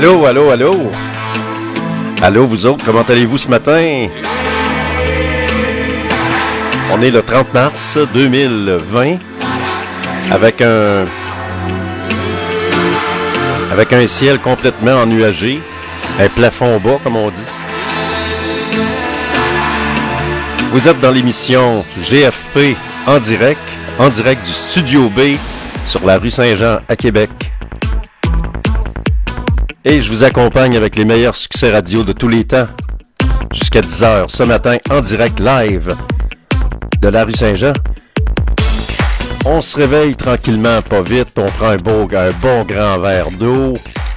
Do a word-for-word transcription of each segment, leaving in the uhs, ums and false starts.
Allô, allô, allô? Allô, vous autres, comment allez-vous ce matin? On est le trente mars deux mille vingt avec un avec un ciel complètement ennuagé, un plafond bas, comme on dit. Vous êtes dans l'émission G F P en direct, en direct du Studio B sur la rue Saint-Jean à Québec. Et je vous accompagne avec les meilleurs succès radio de tous les temps. Jusqu'à dix heures ce matin, en direct live de la rue Saint-Jean. On se réveille tranquillement, pas vite. On prend un, beau, un bon grand verre d'eau.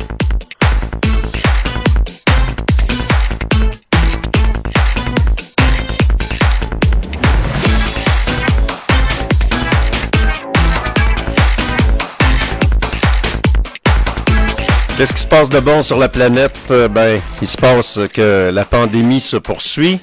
Qu'est-ce qui se passe de bon sur la planète? Euh, ben, il se passe que la pandémie se poursuit.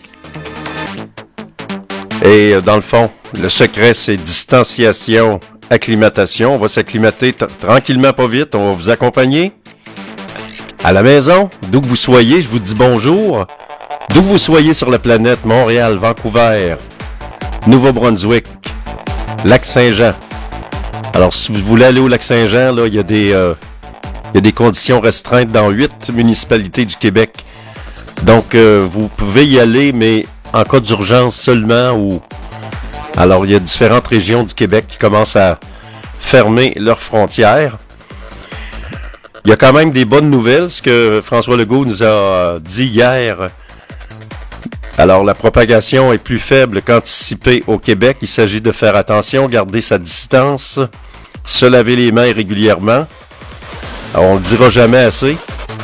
Et euh, dans le fond, le secret, c'est distanciation, acclimatation. On va s'acclimater t- tranquillement, pas vite. On va vous accompagner à la maison. D'où que vous soyez, je vous dis bonjour. D'où que vous soyez sur la planète, Montréal, Vancouver, Nouveau-Brunswick, Lac-Saint-Jean. Alors, si vous voulez aller au Lac-Saint-Jean, là, il y a des... Euh, Il y a des conditions restreintes dans huit municipalités du Québec. Donc, euh, vous pouvez y aller, mais en cas d'urgence seulement. Ou alors, il y a différentes régions du Québec qui commencent à fermer leurs frontières. Il y a quand même des bonnes nouvelles, ce que François Legault nous a dit hier. Alors, la propagation est plus faible qu'anticipée au Québec. Il s'agit de faire attention, garder sa distance, se laver les mains régulièrement. Alors, on le dira jamais assez.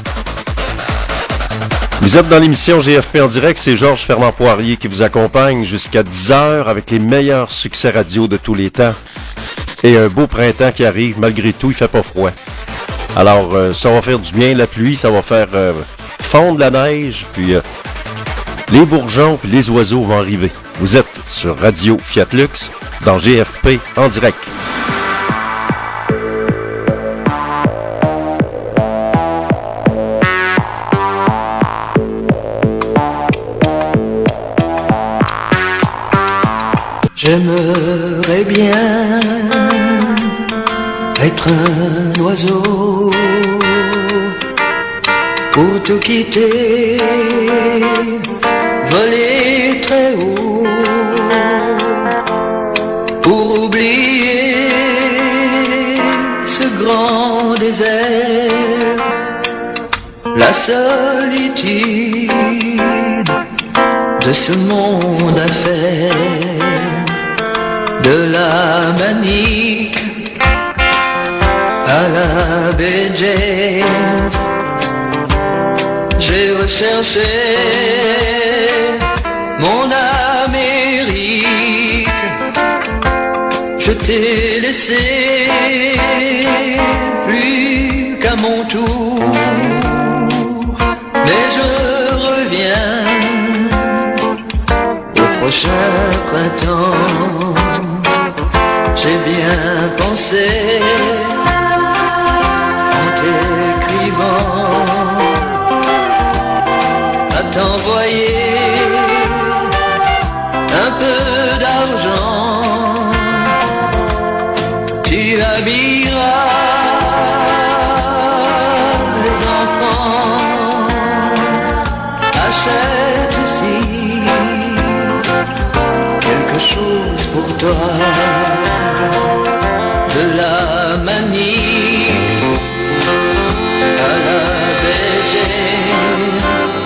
Vous êtes dans l'émission G F P en direct, c'est Georges Fernand Poirier qui vous accompagne jusqu'à dix heures avec les meilleurs succès radio de tous les temps. Et un beau printemps qui arrive, malgré tout, il fait pas froid. Alors, euh, ça va faire du bien, la pluie, ça va faire euh, fondre la neige, puis euh, les bourgeons puis les oiseaux vont arriver. Vous êtes sur Radio Fiat Lux, dans G F P en direct. J'aimerais bien être un oiseau pour tout quitter, voler très haut, pour oublier ce grand désert, la solitude de ce monde à faire. De la Manique à la baie James, j'ai recherché mon Amérique. Je t'ai laissé plus qu'à mon tour, mais je reviens au prochain printemps. J'ai bien pensé en t'écrivant à t'envoyer un peu d'argent. Tu habilleras les enfants, achète aussi quelque chose pour toi. De la Manique à la baie James,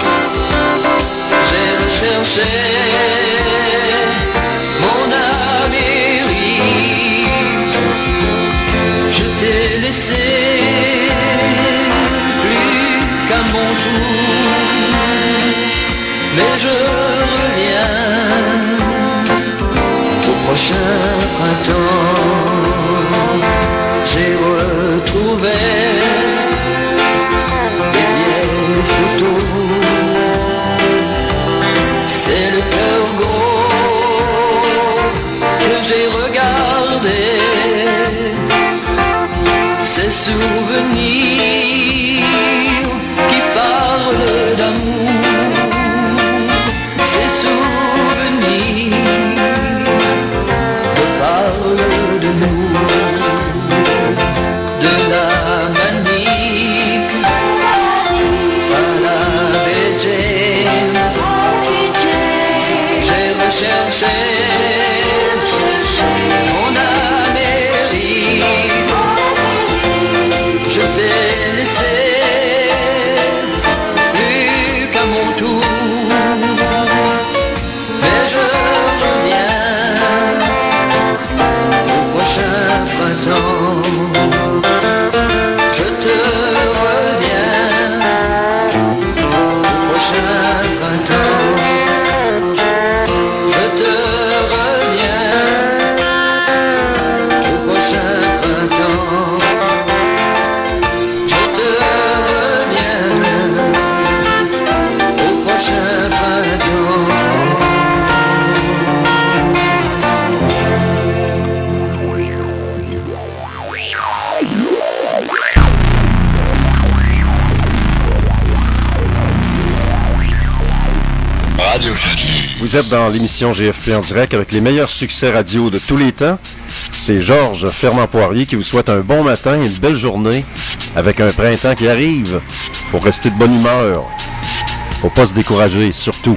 j'ai recherché mon Amérique. Je t'ai laissé plus qu'à mon tour, mais je reviens au prochain printemps. J'ai retrouvé des vieilles photos. C'est le cœur gros que j'ai regardé. Ces souvenirs cherche mon Amérique. Je t'ai laissé plus qu'à mon tour, mais je reviens au prochain printemps. Je te reviens au prochain printemps. Je te reviens au prochain printemps. Je te reviens au prochain printemps. Vous êtes dans l'émission G F P en direct avec les meilleurs succès radio de tous les temps. C'est Georges Fernand-Poirier qui vous souhaite un bon matin et une belle journée avec un printemps qui arrive. Faut rester de bonne humeur. Faut pas se décourager, surtout.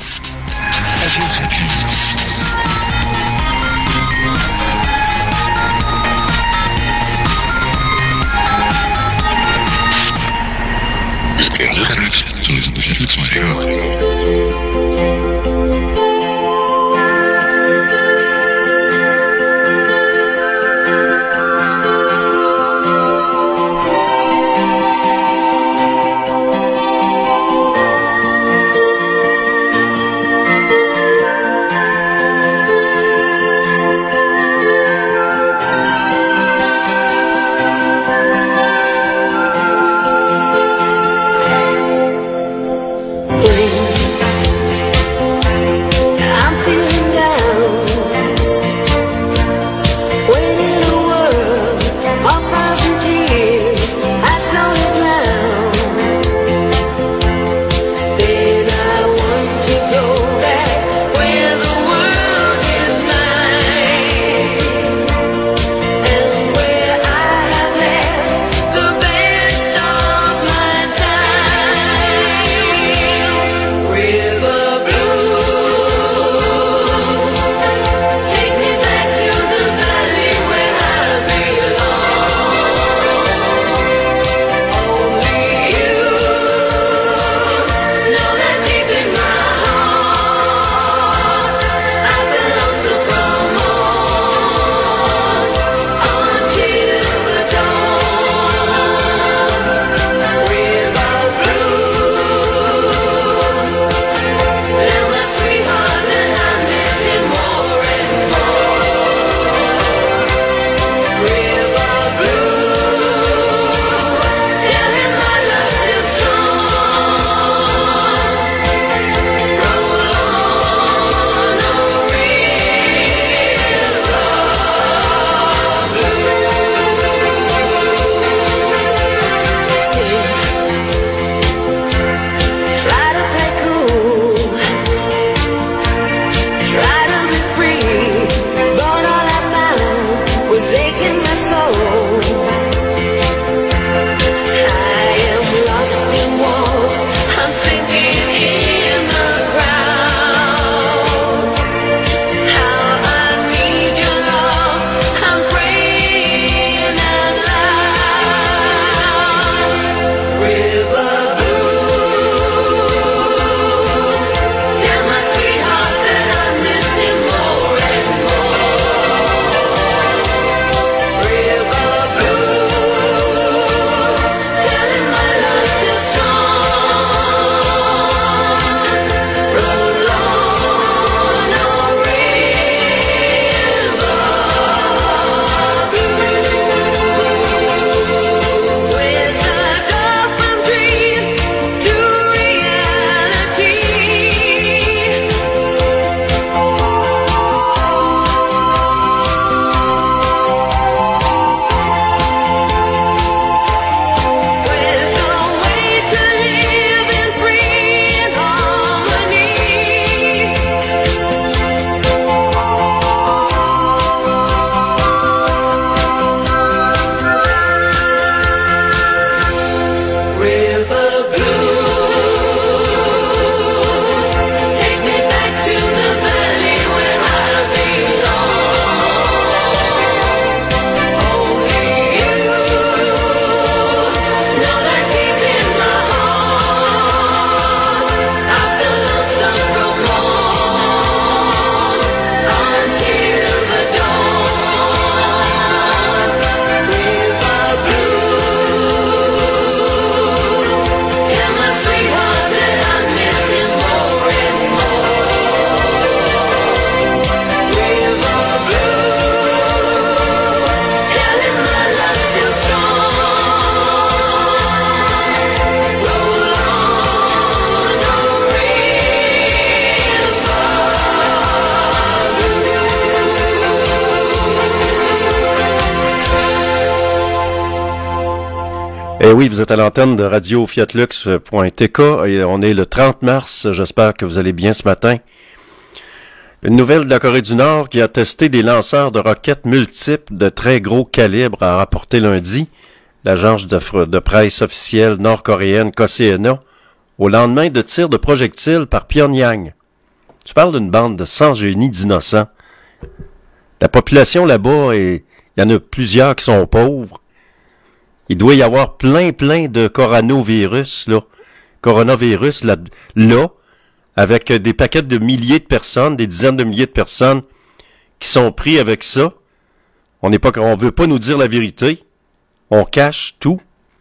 Eh oui, vous êtes à l'antenne de radio fiat lux point t k et on est le trente mars. J'espère que vous allez bien ce matin. Une nouvelle de la Corée du Nord qui a testé des lanceurs de roquettes multiples de très gros calibre a rapporté lundi l'agence de, de presse officielle nord-coréenne K C N A au lendemain de tirs de projectiles par Pyongyang. Je parle d'une bande de sans génie d'innocents. La population là-bas, il y en a plusieurs qui sont pauvres. Il doit y avoir plein, plein de coronavirus, là. Coronavirus, là, là, avec des paquets de milliers de personnes, des dizaines de milliers de personnes qui sont pris avec ça. On n'est pas, on veut pas nous dire la vérité. On cache tout.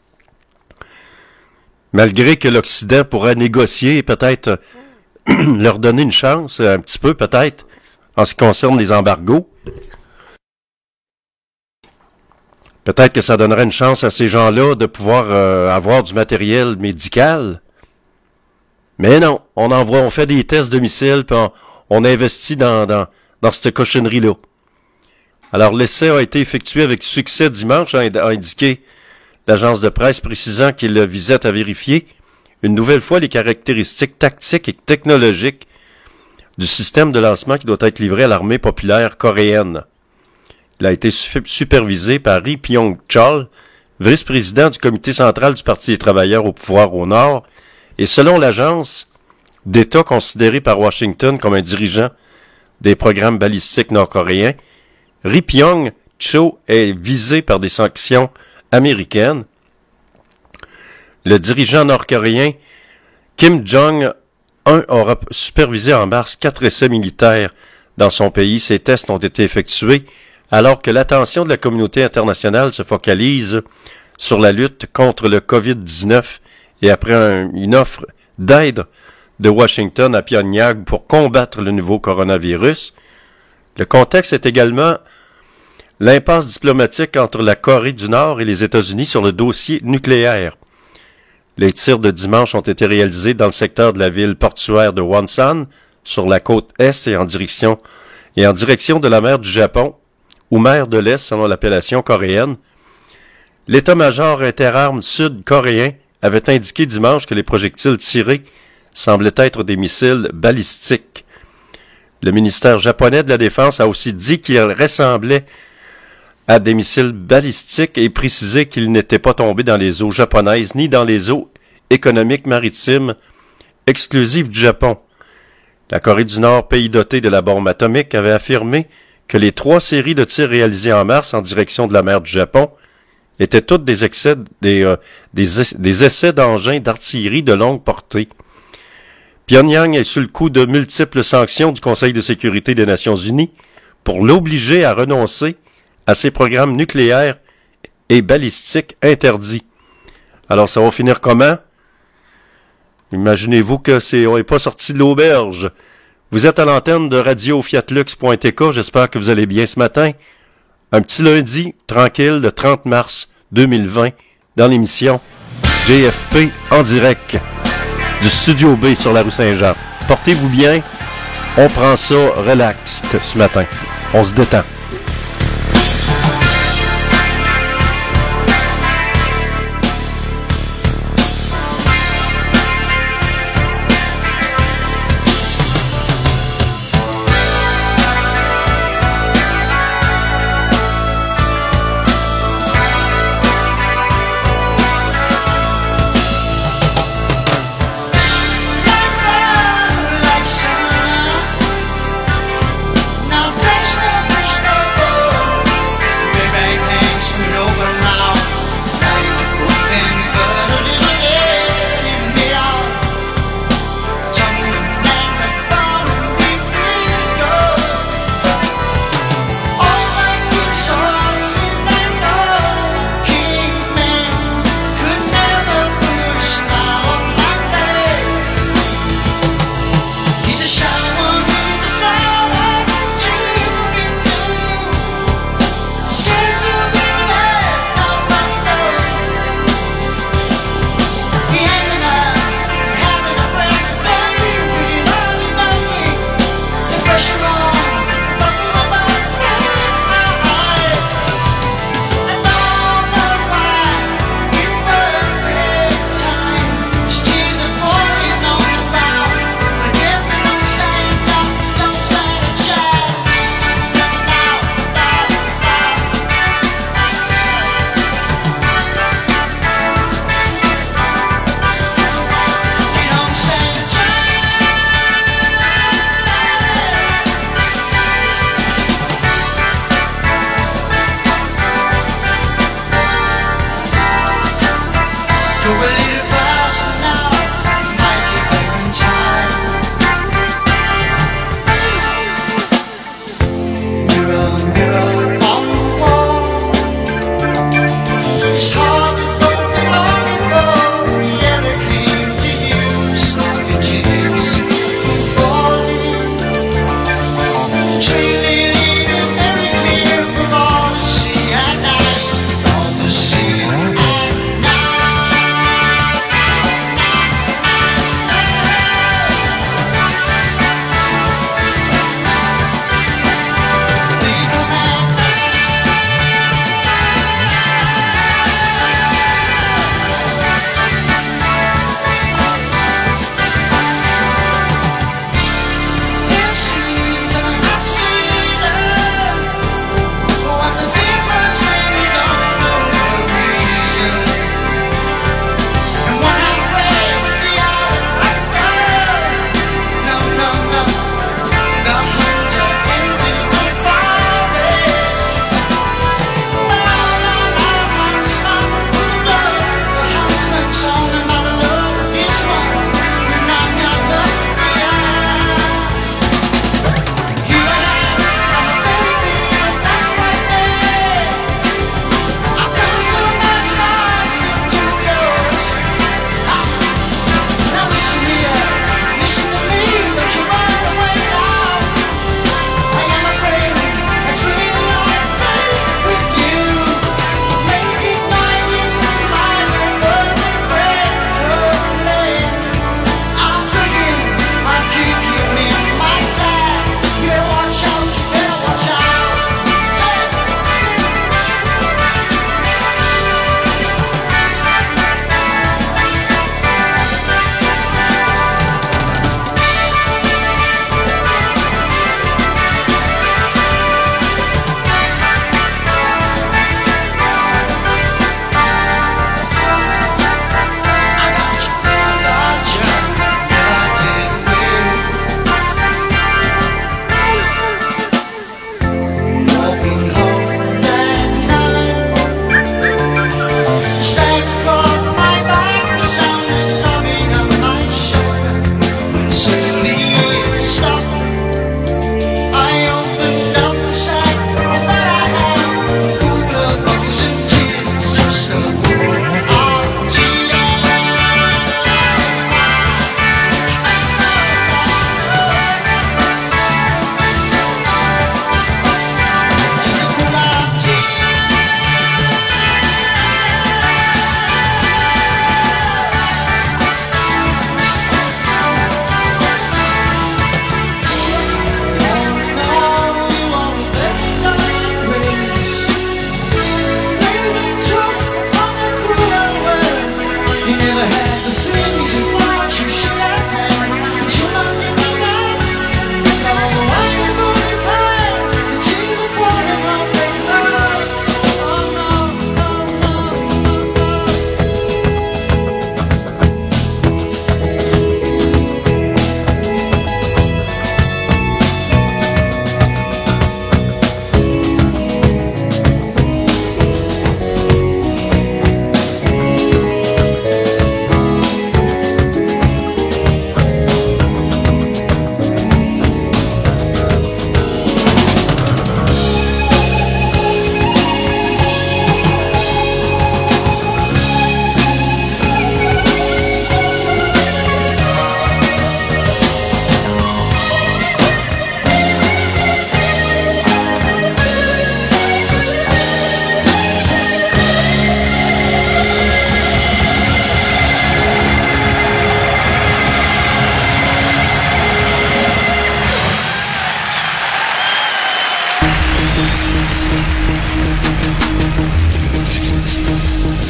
Malgré que l'Occident pourrait négocier et peut-être leur donner une chance, un petit peu peut-être, en ce qui concerne les embargos. Peut-être que ça donnerait une chance à ces gens-là de pouvoir euh, avoir du matériel médical. Mais non, on envoie, on fait des tests de missiles, puis on, on investit dans, dans, dans cette cochonnerie-là. Alors, l'essai a été effectué avec succès dimanche, a indiqué l'agence de presse, précisant qu'il visait à vérifier une nouvelle fois les caractéristiques tactiques et technologiques du système de lancement qui doit être livré à l'armée populaire coréenne. Il a été supervisé par Ri Pyong-chol, vice-président du comité central du Parti des travailleurs au pouvoir au Nord, et selon l'agence d'État considéré par Washington comme un dirigeant des programmes balistiques nord-coréens, Ri Pyong-chol est visé par des sanctions américaines. Le dirigeant nord-coréen Kim Jong-un aura supervisé en mars quatre essais militaires dans son pays. Ces tests ont été effectués alors que l'attention de la communauté internationale se focalise sur la lutte contre le covid dix-neuf et après un, une offre d'aide de Washington à Pyongyang pour combattre le nouveau coronavirus. Le contexte est également l'impasse diplomatique entre la Corée du Nord et les États-Unis sur le dossier nucléaire. Les tirs de dimanche ont été réalisés dans le secteur de la ville portuaire de Wonsan, sur la côte Est et en direction, et en direction de la mer du Japon, ou mer de l'Est selon l'appellation coréenne. L'état-major interarmes sud-coréen avait indiqué dimanche que les projectiles tirés semblaient être des missiles balistiques. Le ministère japonais de la Défense a aussi dit qu'ils ressemblaient à des missiles balistiques et précisé qu'ils n'étaient pas tombés dans les eaux japonaises ni dans les eaux économiques maritimes exclusives du Japon. La Corée du Nord, pays doté de la bombe atomique, avait affirmé que les trois séries de tirs réalisés en mars en direction de la mer du Japon étaient toutes des, excès, des, euh, des, des essais d'engins d'artillerie de longue portée. Pyongyang est sous le coup de multiples sanctions du Conseil de sécurité des Nations unies pour l'obliger à renoncer à ses programmes nucléaires et balistiques interdits. Alors, ça va finir comment? Imaginez-vous que c'est, on n'est pas sorti de l'auberge. Vous êtes à l'antenne de radio fiat lux point t k. J'espère que vous allez bien ce matin. Un petit lundi tranquille, le trente mars deux mille vingt, dans l'émission J F P en direct du Studio B sur la rue Saint-Jean. Portez-vous bien. On prend ça relax ce matin. On se détend. Like sun, no fish, no fish, no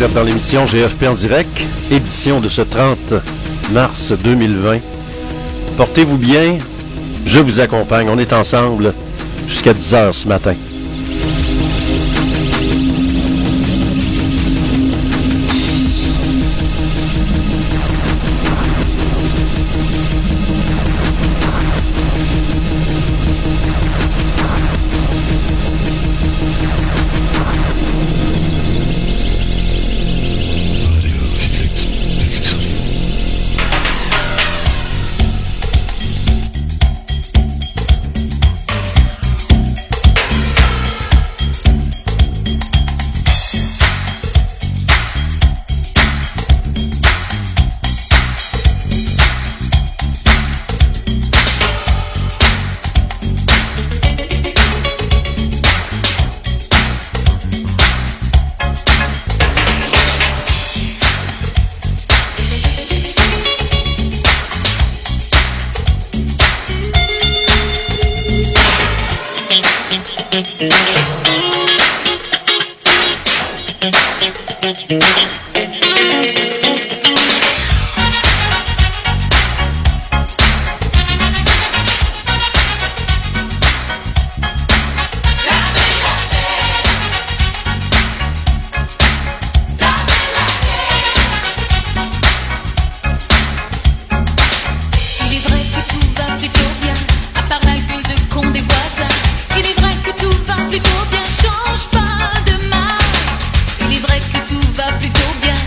êtes dans l'émission G F P en direct, édition de ce trente mars deux mille vingt. Portez-vous bien, je vous accompagne, on est ensemble jusqu'à dix heures ce matin. Change pas de mal. Il est vrai que tout va plutôt bien.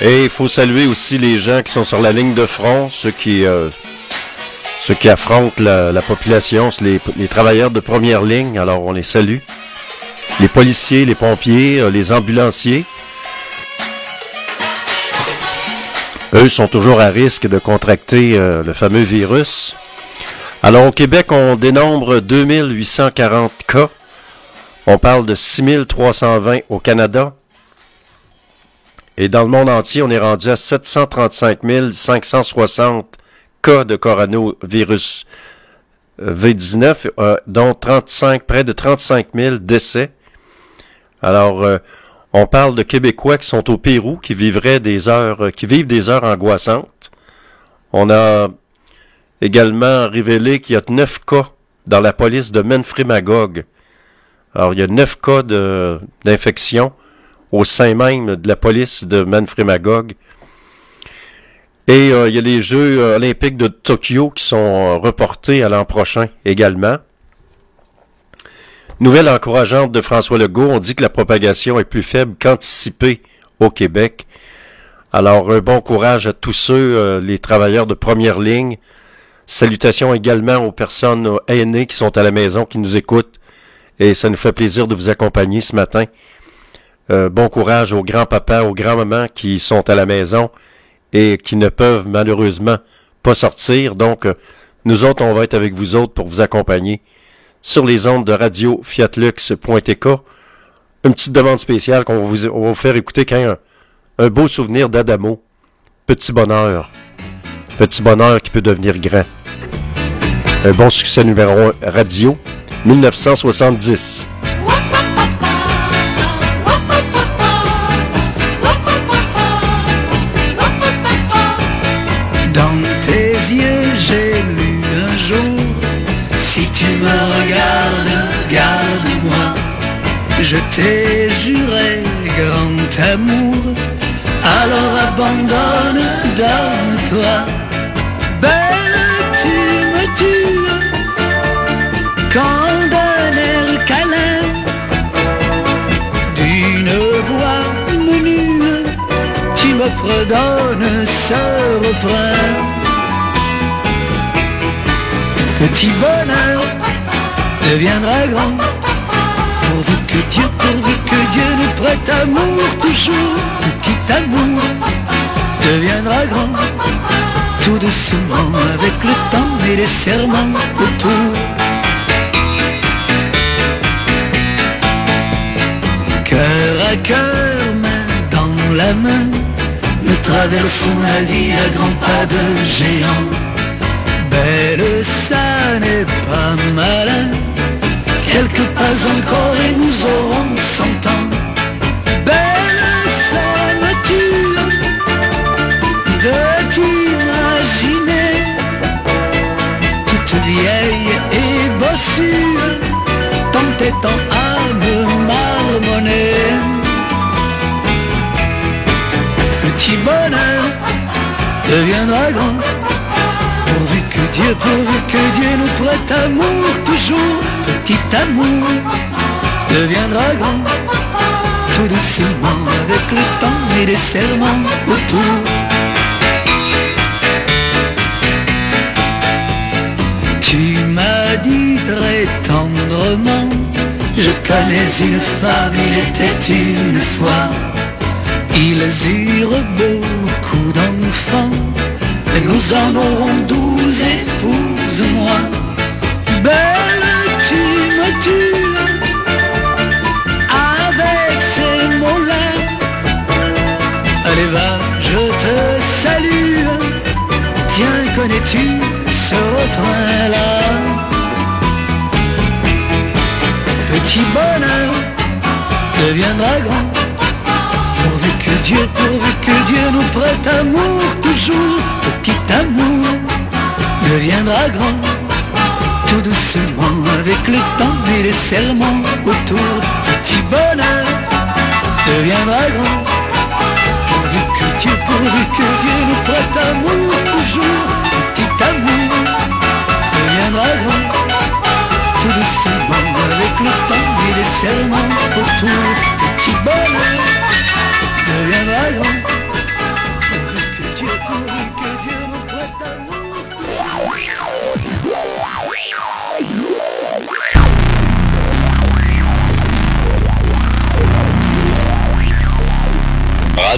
Et il faut saluer aussi les gens qui sont sur la ligne de front, ceux qui, euh, ceux qui affrontent la, la population, les, les travailleurs de première ligne. Alors, on les salue. Les policiers, les pompiers, euh, les ambulanciers. Eux sont toujours à risque de contracter euh, le fameux virus. Alors, au Québec, on dénombre deux mille huit cent quarante cas. On parle de six mille trois cent vingt au Canada. Et dans le monde entier, on est rendu à sept cent trente-cinq mille cinq cent soixante cas de coronavirus V dix-neuf, euh, dont trente-cinq, près de trente-cinq mille décès. Alors, euh, on parle de Québécois qui sont au Pérou, qui vivraient des heures, euh, qui vivent des heures angoissantes. On a également révélé qu'il y a neuf cas dans la police de Memphremagog. Alors, il y a neuf cas de, d'infection au sein même de la police de Memphremagog. Et euh, il y a les Jeux euh, olympiques de Tokyo qui sont euh, reportés à l'an prochain également. Nouvelle encourageante de François Legault, on dit que la propagation est plus faible qu'anticipée au Québec. Alors, un bon courage à tous ceux, euh, les travailleurs de première ligne. Salutations également aux personnes euh, aînées qui sont à la maison, qui nous écoutent. Et ça nous fait plaisir de vous accompagner ce matin. Euh, bon courage aux grands-papas, aux grands-mamans qui sont à la maison et qui ne peuvent malheureusement pas sortir. Donc, euh, nous autres, on va être avec vous autres pour vous accompagner sur les ondes de radio fiatlux point t k. Une petite demande spéciale qu'on va vous, on va vous faire écouter quand un, un beau souvenir d'Adamo. Petit bonheur. Petit bonheur qui peut devenir grand. Un bon succès numéro un radio, dix-neuf cent soixante-dix. Dans tes yeux, j'ai lu un jour: si tu me regardes, garde-moi. Je t'ai juré grand amour, alors abandonne, donne-toi. Belle, tu me tues quand d'un air câlin, d'une voix menue, tu me fredonnes ce refrain. Petit bonheur deviendra grand, pourvu que Dieu, pourvu que Dieu nous prête amour toujours. Petit amour deviendra grand, tout doucement avec le temps et les serments autour. Cœur à cœur, main dans la main, nous traversons la vie à grands pas de géant. Belle, ça n'est pas malin, quelques pas encore et nous aurons cent ans. Belle, ça me tue de t'imaginer toute vieille et bossue, tant et tant à me marmonner. Petit bonheur deviendra grand, pourvu que Dieu, pourvu que Dieu nous prête amour toujours. Petit amour deviendra grand, tout doucement avec le temps et les serments autour. Tu m'as dit très tendrement: je connais une femme, il était une fois. Ils eurent beaucoup d'enfants, et nous en aurons douze, épouse-moi. Belle, tu me tues avec ces mots-là. Allez va, je te salue. Tiens, connais-tu ce refrain-là? Petit bonheur deviendra grand, pourvu que Dieu, pourvu que Dieu nous prête amour toujours. Petit amour deviendra grand, tout doucement avec le temps et les serments autour. Petit bonheur deviendra grand, pourvu que Dieu, pourvu que Dieu nous prête amour toujours. Petit amour deviendra grand, tout doucement avec le temps et les serments autour. Petit bonheur deviendra grand,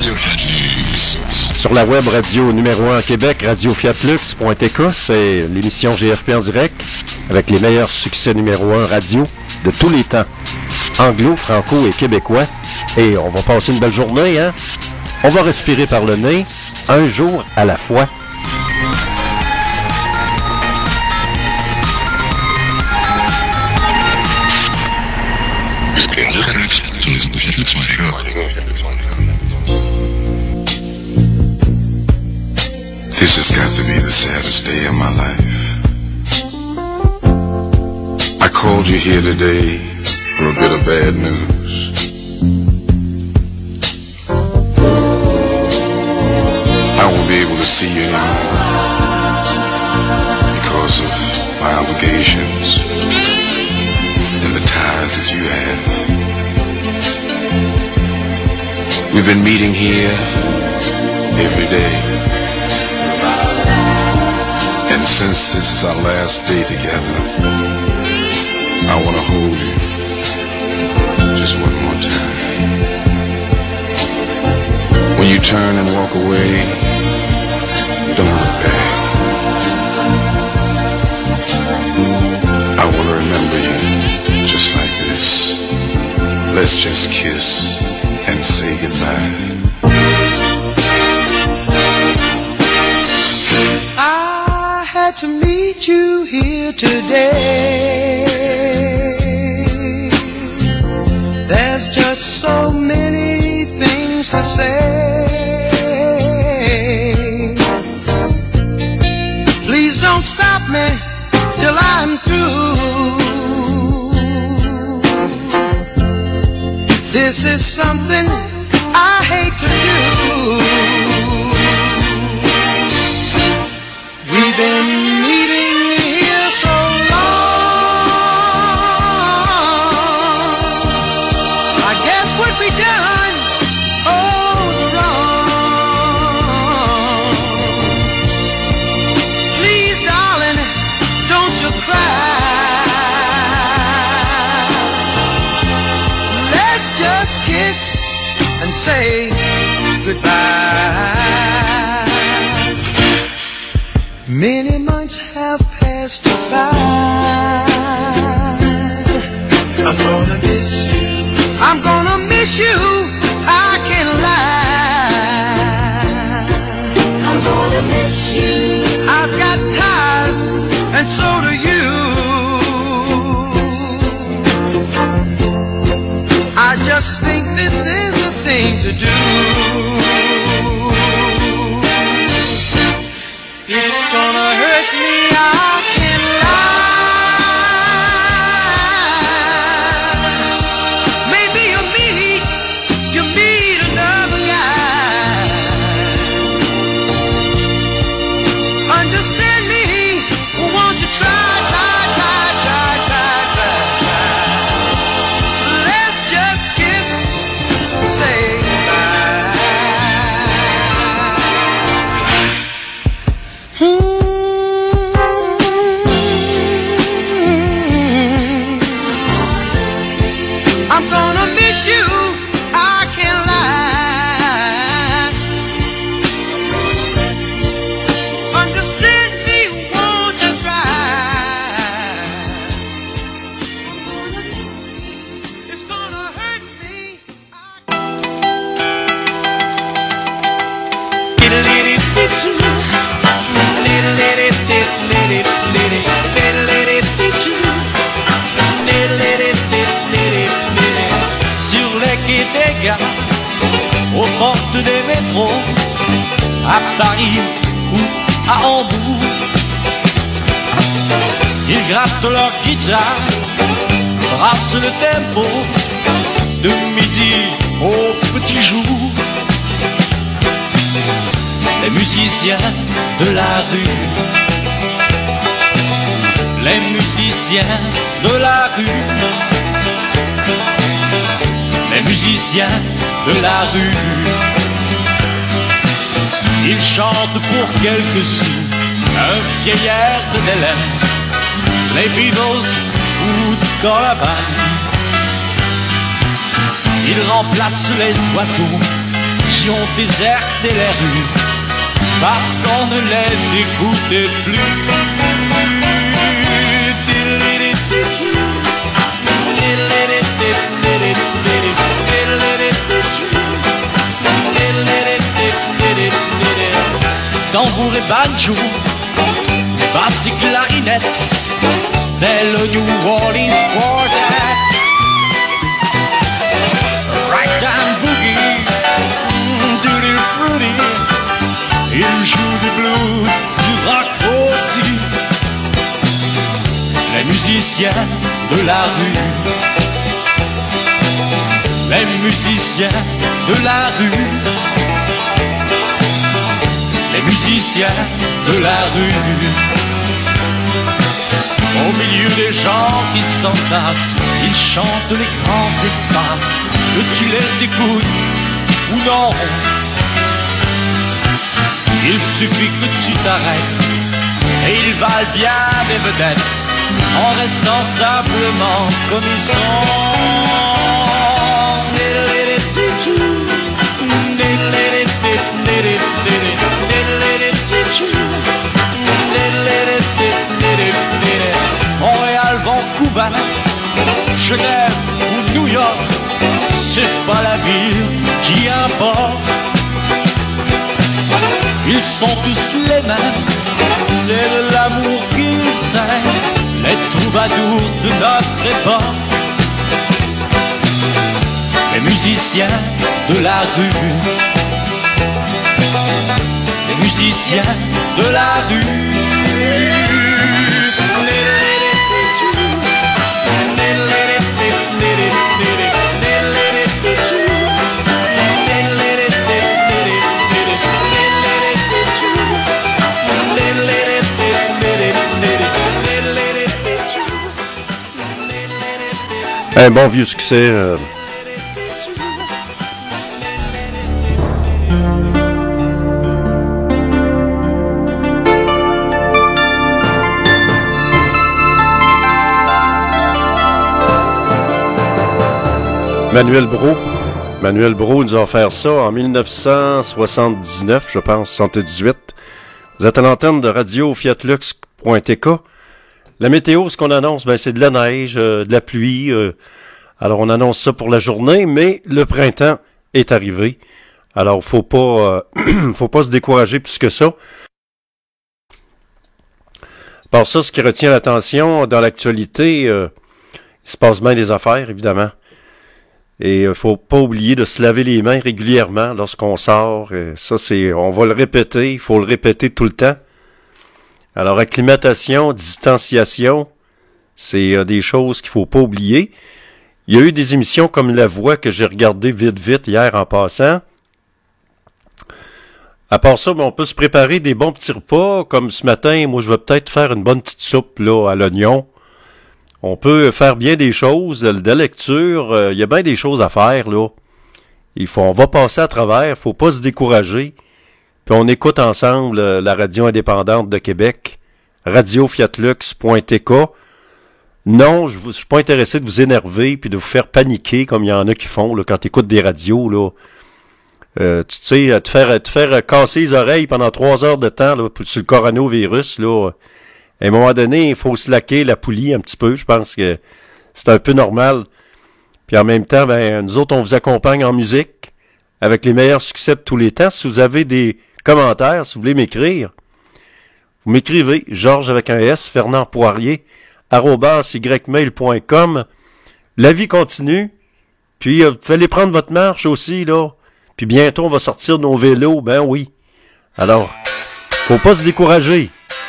Radio Fiatlux. Sur la web radio numéro un à Québec, radio fiatlux point t k, c'est l'émission G F P en direct avec les meilleurs succès numéro un radio de tous les temps. Anglo, franco et québécois. Et on va passer une belle journée, hein? On va respirer par le nez, un jour à la fois. This has got to be the saddest day of my life. I called you here today for a bit of bad news. I won't be able to see you anymore because of my obligations and the ties that you have. We've been meeting here every day, and since this is our last day together, I want to hold you just one more time. When you turn and walk away, don't look back. I want to remember you just like this. Let's just kiss and say goodbye. I had to meet you here today. There's just so many things to say. Please don't stop me till I'm through. This is something I hate to do. We've been meeting here so long. I guess what we done, oh's wrong. Please, darling, don't you cry. Let's just kiss and say goodbye. Many months have passed us by. I'm gonna miss you. I'm gonna miss you. I can't lie. I'm gonna miss you. I've got ties, and so do you. I just think this is the thing to do. It's gonna hurt me, I can't lie. Maybe you meet, you meet another guy. Understand me, won't you try, try, try, try, try, try, try. Let's just kiss, say goodbye. I'm gonna miss you, I can't lie. Understand me, won't you try? It's gonna hurt me. Sur les quais des gares, aux portes des métros, à Paris ou à Hambourg, ils grattent leur guitare, brassent le tempo, de midi au petit jour. Les musiciens de la rue, les musiciens de la rue, les musiciens de la rue. Ils chantent pour quelques sous un vieil air de Hélène, les Beatles ou dans la vanne. Ils remplacent les oiseaux télévision désertait les rues parce qu'on ne les écoutait plus. Tambour et banjo, basse et clarinette, c'est le New Orleans Quartet. Ragtime boogie, tutti frutti, il joue du blues, du rock aussi. Les musiciens de la rue, les musiciens de la rue, les musiciens de la rue. Au milieu des gens qui s'entassent, ils chantent les grands espaces. Que tu les écoutes ou non, il suffit que tu t'arrêtes et ils valent bien des vedettes en restant simplement comme ils sont. Montréal, Vancouver, Genève ou New York, c'est pas la ville qui importe. Ils sont tous les mêmes, c'est de l'amour qu'ils s'aiment, les troubadours de notre époque. Les musiciens de la rue, les musiciens de la rue. Un bon vieux succès. Euh... Manuel Brault. Manuel Brault nous a offert ça en dix-neuf cent soixante-dix-neuf, je pense, soixante-dix-huit. Vous êtes à l'antenne de radio fiat lux point t k. La météo, ce qu'on annonce, ben, c'est de la neige, euh, de la pluie. Euh, alors, on annonce ça pour la journée, mais le printemps est arrivé. Alors, faut pas, euh, faut pas se décourager plus que ça. Par ça, ce qui retient l'attention dans l'actualité, euh, il se passe bien des affaires, évidemment. Et euh, faut pas oublier de se laver les mains régulièrement lorsqu'on sort. Euh, ça, c'est, on va le répéter, il faut le répéter tout le temps. Alors, acclimatation, distanciation, c'est euh, des choses qu'il faut pas oublier. Il y a eu des émissions comme La Voix que j'ai regardé vite vite hier en passant. À part ça, ben, on peut se préparer des bons petits repas, comme ce matin, moi je vais peut-être faire une bonne petite soupe là à l'oignon. On peut faire bien des choses, de la lecture, euh, il y a bien des choses à faire là. Il faut, on va passer à travers, faut pas se décourager. Puis on écoute ensemble euh, la radio indépendante de Québec, radio fiat lux point t k. Non, je ne suis pas intéressé de vous énerver puis de vous faire paniquer comme il y en a qui font là, quand tu écoutes des radios. Là. Euh, tu sais, te faire, te faire casser les oreilles pendant trois heures de temps là, sur le coronavirus, là. À un moment donné, il faut slacker la poulie un petit peu. Je pense que c'est un peu normal. Puis en même temps, ben, nous autres, on vous accompagne en musique avec les meilleurs succès de tous les temps. Si vous avez des commentaires, si vous voulez m'écrire, vous m'écrivez, Georges avec un S, Fernand Poirier, arobase ymail point com. La vie continue. Puis, euh, vous pouvez aller prendre votre marche aussi, là. Puis bientôt, on va sortir nos vélos. Ben oui. Alors, faut pas se décourager.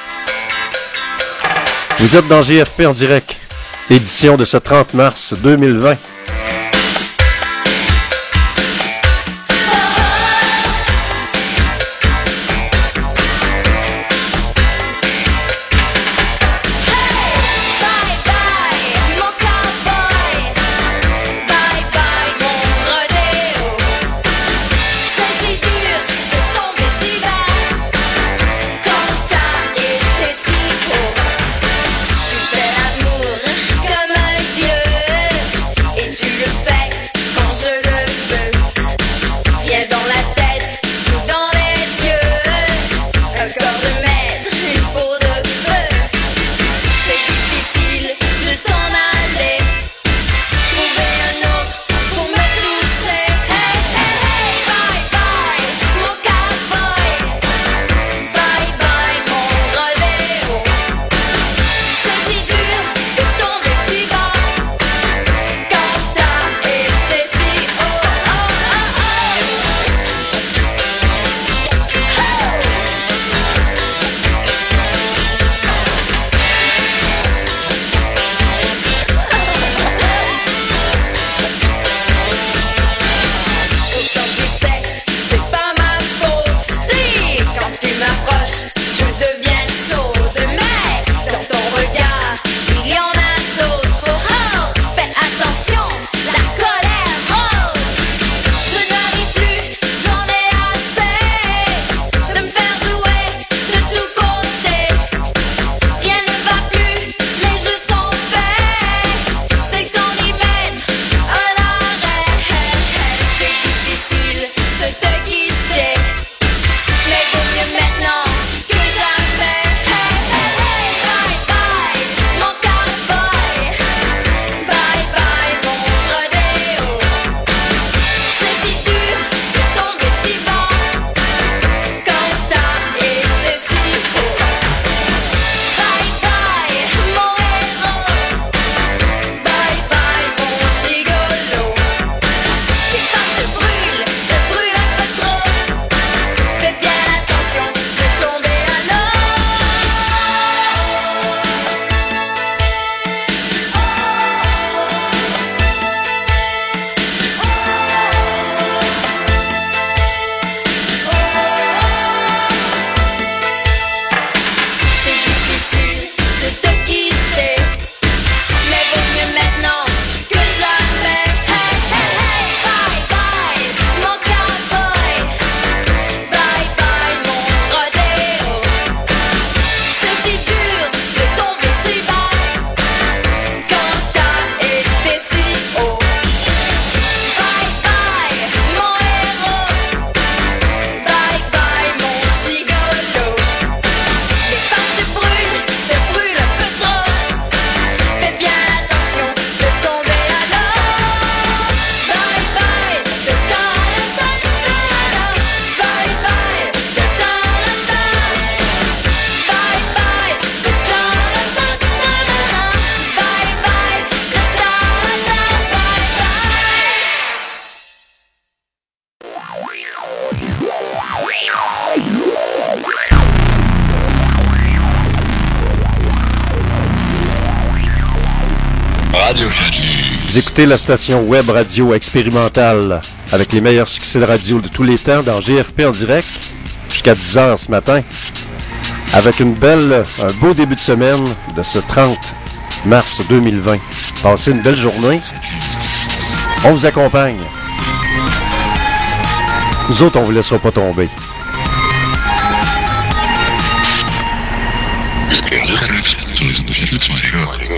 Vous êtes dans G F P en direct. Édition de ce trente mars deux mille vingt. Comme un dieu, et Radio Chanteuse. Vous écoutez la station web radio expérimentale avec les meilleurs succès de radio de tous les temps dans G F P en direct jusqu'à dix heures ce matin. Avec une belle, un beau début de semaine de ce trente mars deux mille vingt. Passez une belle journée. On vous accompagne. Nous autres, on vous laissera pas tomber. To listen to Fiatlux Radio.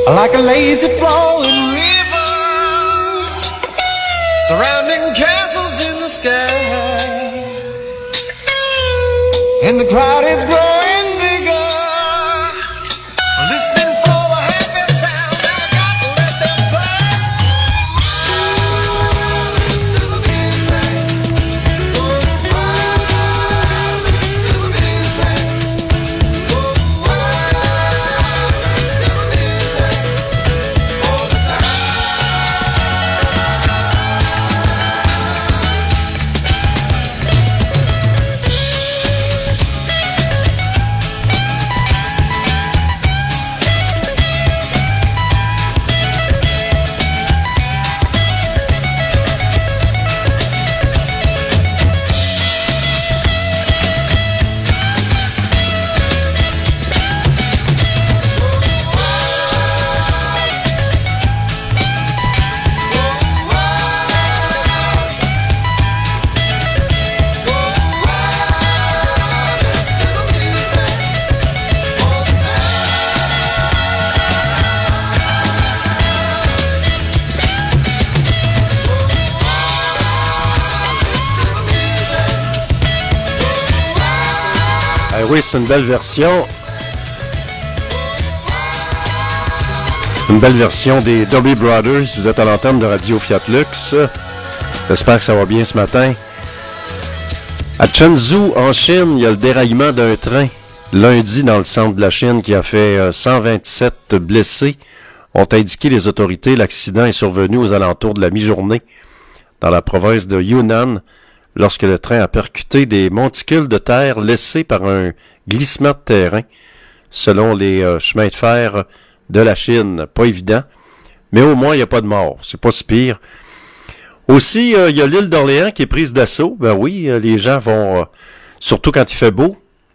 like a lazy flowing river, surrounding castles in the sky, and the crowd is growing bigger, listening for the happy sound, I got to let them play. Listen to the music, oh, listen to the music, oh, listen to the music all the time. Ah oui, c'est une belle version. Une belle version des Doobie Brothers. Vous êtes à l'antenne de Radio Fiat Lux. J'espère que ça va bien ce matin. À Chenzhou, en Chine, il y a le déraillement d'un train lundi dans le centre de la Chine qui a fait cent vingt-sept blessés. Ont indiqué les autorités. L'accident est survenu aux alentours de la mi-journée dans la province de Yunnan, lorsque le train a percuté des monticules de terre laissés par un glissement de terrain, selon les euh, chemins de fer de la Chine. Pas évident, mais au moins il n'y a pas de mort. C'est pas si pire. Aussi, euh, il y a l'île d'Orléans qui est prise d'assaut. Ben oui, euh, les gens vont, euh, surtout quand il fait beau,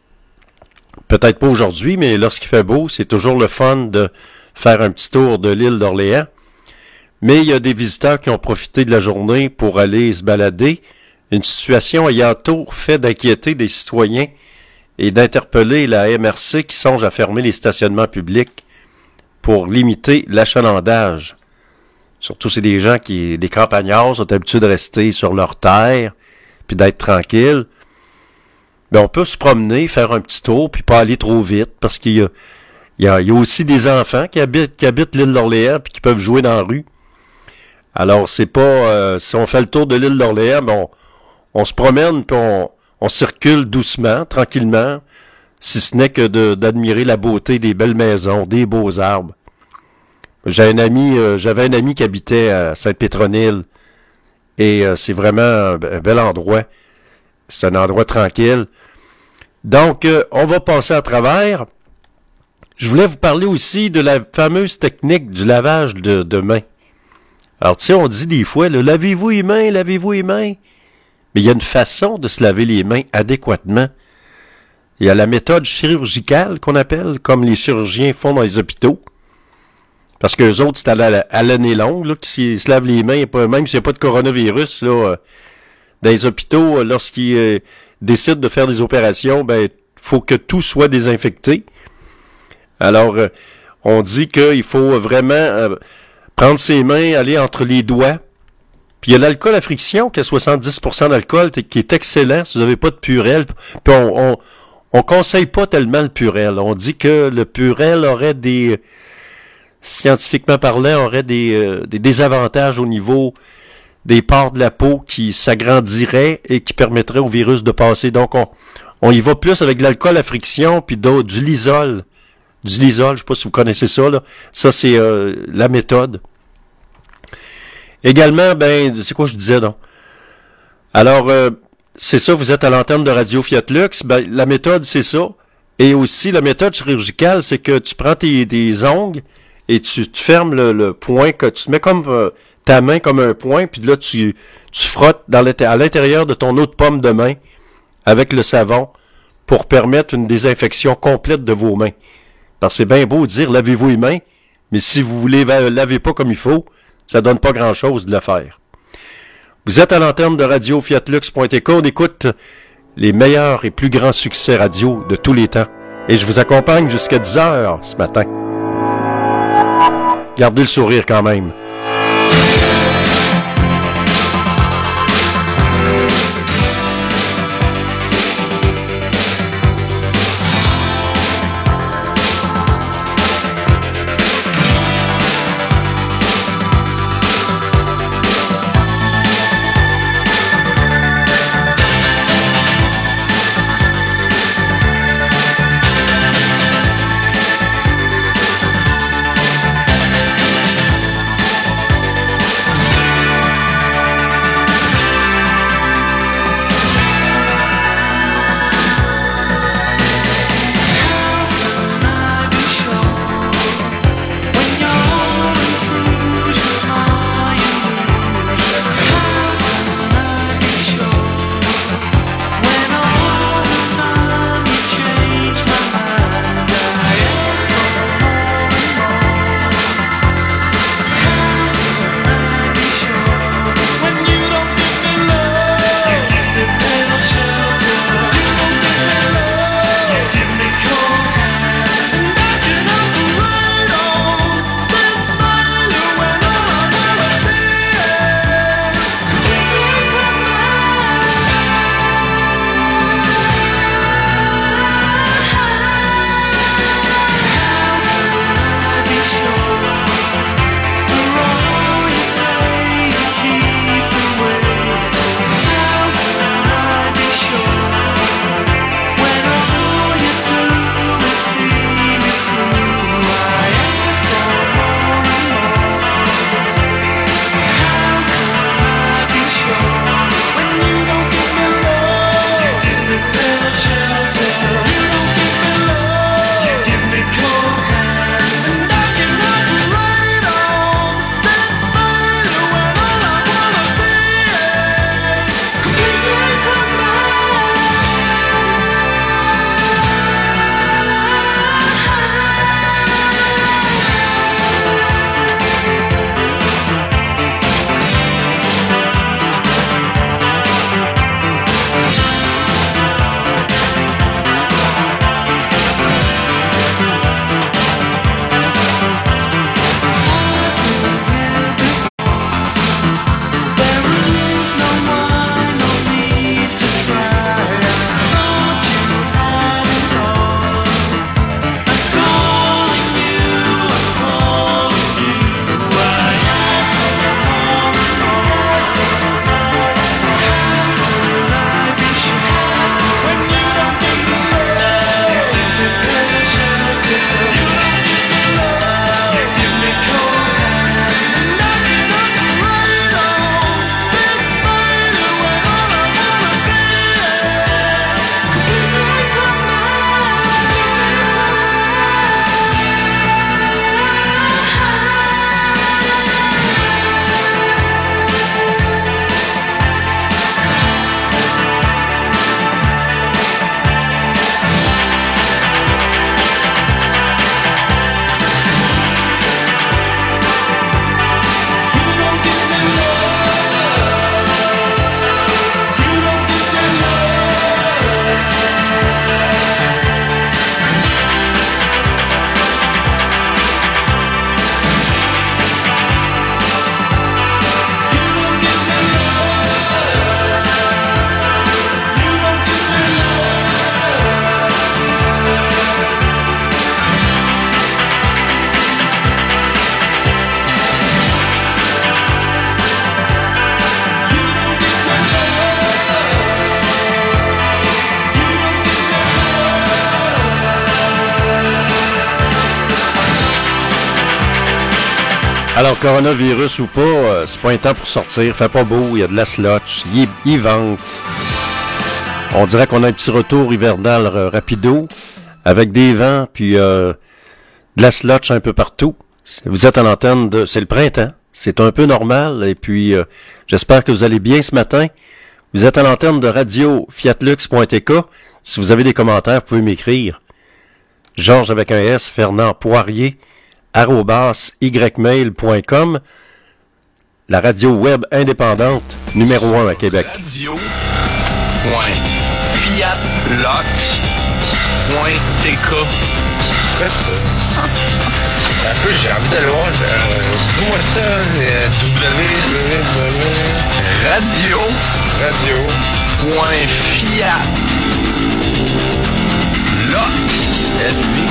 peut-être pas aujourd'hui, mais lorsqu'il fait beau, c'est toujours le fun de faire un petit tour de l'île d'Orléans. Mais il y a des visiteurs qui ont profité de la journée pour aller se balader. Une situation ayant tôt fait d'inquiéter des citoyens et d'interpeller la M R C qui songe à fermer les stationnements publics pour limiter l'achalandage. Surtout c'est des gens qui, des campagnards, sont habitués de rester sur leur terre puis d'être tranquilles. Mais on peut se promener, faire un petit tour puis pas aller trop vite parce qu'il y a, il y a, il y a aussi des enfants qui habitent, qui habitent l'île d'Orléans puis qui peuvent jouer dans la rue. Alors c'est pas, euh, si on fait le tour de l'île d'Orléans, bon, on se promène puis on, on circule doucement, tranquillement, si ce n'est que de, d'admirer la beauté des belles maisons, des beaux arbres. J'ai un ami, euh, j'avais un ami qui habitait à Sainte-Pétronille et euh, c'est vraiment un, un bel endroit. C'est un endroit tranquille. Donc, euh, on va passer à travers. Je voulais vous parler aussi de la fameuse technique du lavage de, de mains. Alors, tu sais, on dit des fois, là, lavez-vous les mains, lavez-vous les mains. Mais il y a une façon de se laver les mains adéquatement. Il y a la méthode chirurgicale qu'on appelle, comme les chirurgiens font dans les hôpitaux. Parce qu'eux autres, c'est à, la, à l'année longue, là, qui se lavent les mains, même s'il n'y a pas de coronavirus, là, euh, dans les hôpitaux, euh, lorsqu'ils euh, décident de faire des opérations, ben, faut que tout soit désinfecté. Alors, euh, on dit qu'il faut vraiment euh, prendre ses mains, aller entre les doigts. Puis il y a l'alcool à friction qui a soixante-dix pour cent d'alcool, qui est excellent si vous n'avez pas de Purell. Puis on, on, on conseille pas tellement le Purell. On dit que le Purell aurait des, scientifiquement parlant, aurait des, euh, des désavantages au niveau des pores de la peau qui s'agrandiraient et qui permettraient au virus de passer. Donc on, on y va plus avec de l'alcool à friction puis du Lysol. Du Lysol, je sais pas si vous connaissez ça, là. Ça, c'est euh, la méthode. Également, ben, c'est quoi je disais, donc? Alors, euh, c'est ça, vous êtes à l'antenne de Radio Fiat Lux. Ben, la méthode, c'est ça. Et aussi, la méthode chirurgicale, c'est que tu prends tes, tes ongles et tu, tu fermes le, le point, que tu mets comme euh, ta main comme un point, puis là, tu, tu frottes dans à l'intérieur de ton autre paume de main avec le savon pour permettre une désinfection complète de vos mains. Parce que c'est bien beau de dire « lavez-vous les mains », mais si vous voulez euh, laver pas comme il faut, ça donne pas grand-chose de le faire. Vous êtes à l'antenne de Radio Fiat Lux point T K. On écoute les meilleurs et plus grands succès radio de tous les temps. Et je vous accompagne jusqu'à dix heures ce matin. gardez le sourire quand même. Alors, coronavirus ou pas, euh, c'est pas un temps pour sortir. Fait pas beau, il y a de la slotch, il, il vente. On dirait qu'on a un petit retour hivernal euh, rapido, avec des vents, puis euh, de la slotch un peu partout. Vous êtes à l'antenne de... C'est le printemps, c'est un peu normal, et puis euh, j'espère que vous allez bien ce matin. Vous êtes à l'antenne de radio fiatlux point t k. Si vous avez des commentaires, vous pouvez m'écrire. Georges avec un S, Fernand Poirier, arobase ymail point com, la radio web indépendante numéro un à Québec. radio point fiatlux point t k. Fais ça. Un peu, j'ai envie d'aller voir. Euh, Dis-moi ça, euh, www. Radio. Radio. Point Fiat. Lox. L-V.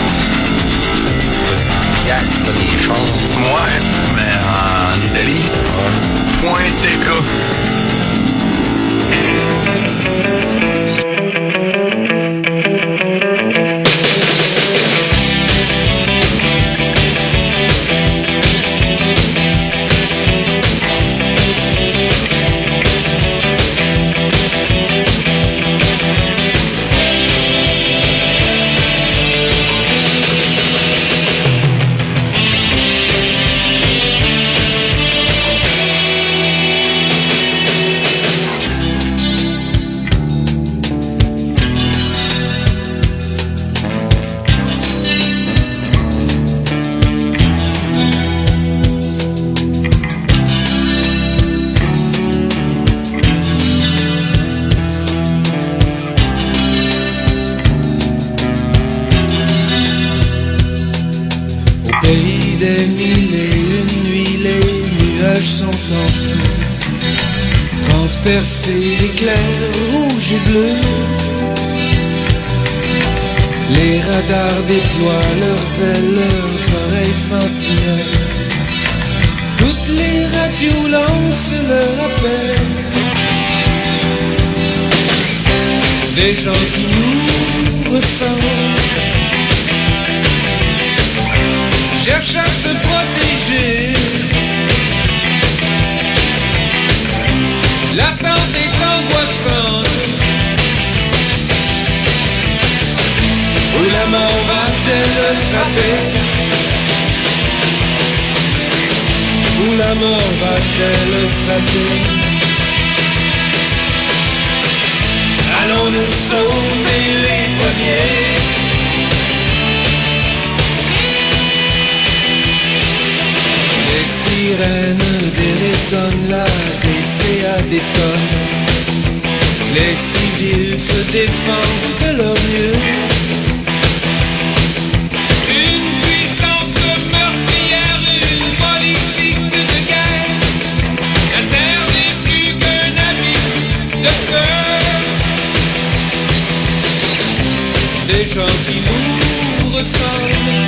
Fiat, comme les chars. Ouais, mais en Italie. Point T K. Pays des mille et une nuits, les nuages sont en feu, transpercés d'éclairs rouges et bleus. Les radars déploient leurs ailes, leurs oreilles sentinelles. Toutes les radios lancent leur appel. Des gens qui nous ressemblent cherche à se protéger. L'attente est angoissante. Où la mort va-t-elle frapper? Où la mort va-t-elle frapper? Allons nous sauver les premiers. Les sirènes déraisonnent, la D C A détonne. Les civils se défendent de leur mieux. Une puissance meurtrière, une politique de guerre. La terre n'est plus qu'un abîme de feu. Des gens qui nous ressemblent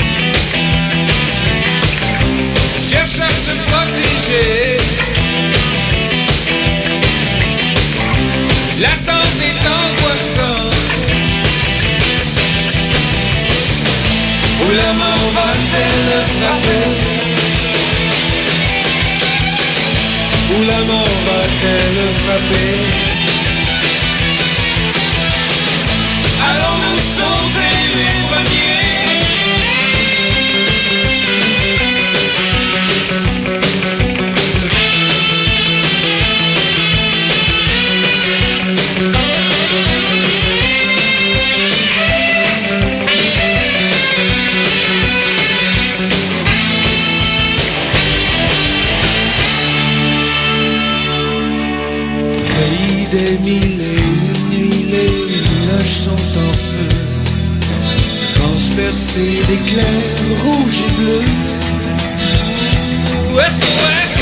cherche à se protéger. L'attente est angoissante. Où la mort va-t-elle frapper? Où la mort va-t-elle frapper? Allons nous sauver les premiers. Des mille et une nuits, les nuages sont en feu, transpercés d'éclairs rouges et bleus. S O S.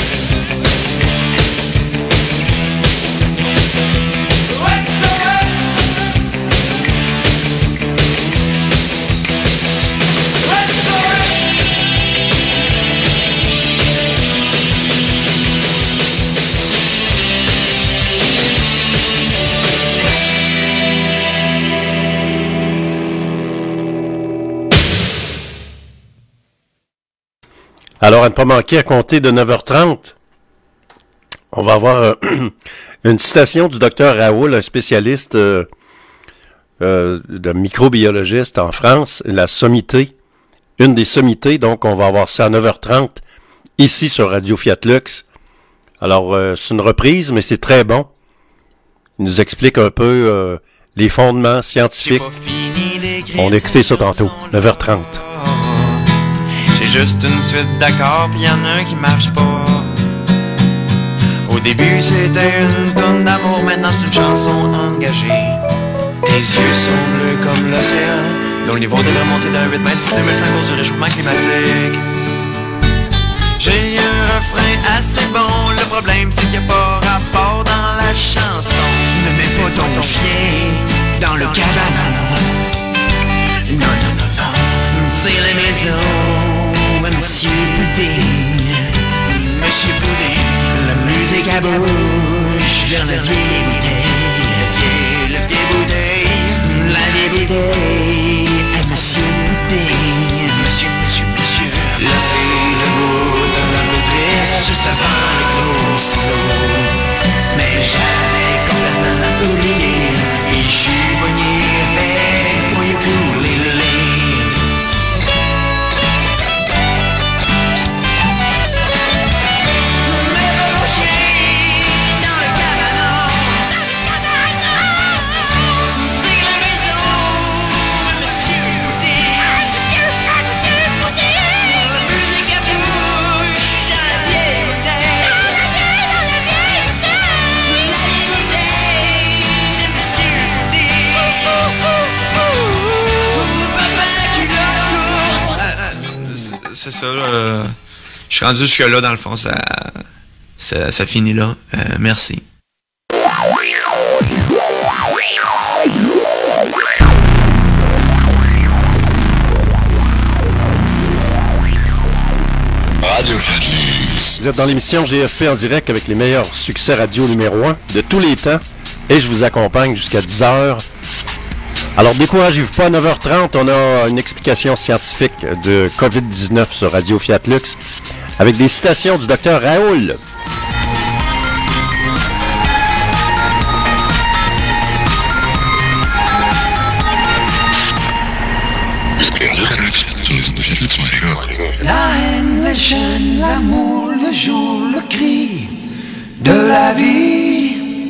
Alors, à ne pas manquer, à compter de neuf heures trente, on va avoir euh, une citation du docteur Raoul, un spécialiste euh, euh, de microbiologiste en France, la sommité, une des sommités, donc on va avoir ça à neuf heures trente, ici sur Radio Fiat Lux. Alors, euh, c'est une reprise, mais c'est très bon. Il nous explique un peu euh, les fondements scientifiques. On a écouté ça tantôt, neuf heures trente. J'ai juste une suite d'accords, pis y'en a un qui marche pas. Au début c'était une tonne d'amour, maintenant c'est une chanson engagée. Tes yeux sont bleus comme l'océan, dont le niveau devrait monter d'un huit mètres d'ici deux mille cinq à cause du réchauffement climatique. J'ai un refrain assez bon, le problème c'est qu'il n'y a pas rapport dans la chanson. Ne mets pas ton chien dans le cabanon. Non, non, non, non, c'est la maison à Monsieur Pudding. Monsieur Pudding, la musique à bouche dans la vieille bouteille. La vieille, la vieille bouteille, la vieille bouteille à Monsieur Pudding. Monsieur, monsieur, monsieur, là c'est le bout d'un peu triste juste avant le gros cyclone. Mais j'avais complètement oublié et je suis pogné avec mon ukulélé. C'est ça, là. Je suis rendu jusque-là, dans le fond, ça, ça, ça finit là. Euh, merci. Radio Fat-Loose. Vous êtes dans l'émission G F P en direct avec les meilleurs succès radio numéro un de tous les temps. Et je vous accompagne jusqu'à dix heures. Alors, découragez-vous pas, à neuf heures trente, on a une explication scientifique de covid dix-neuf sur Radio Fiat Lux avec des citations du docteur Raoul. La haine, les chaînes, l'amour, le jour, le cri de la vie.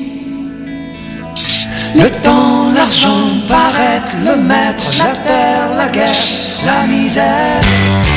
Le temps, l'argent, paraître, le maître, la terre, la guerre, la misère.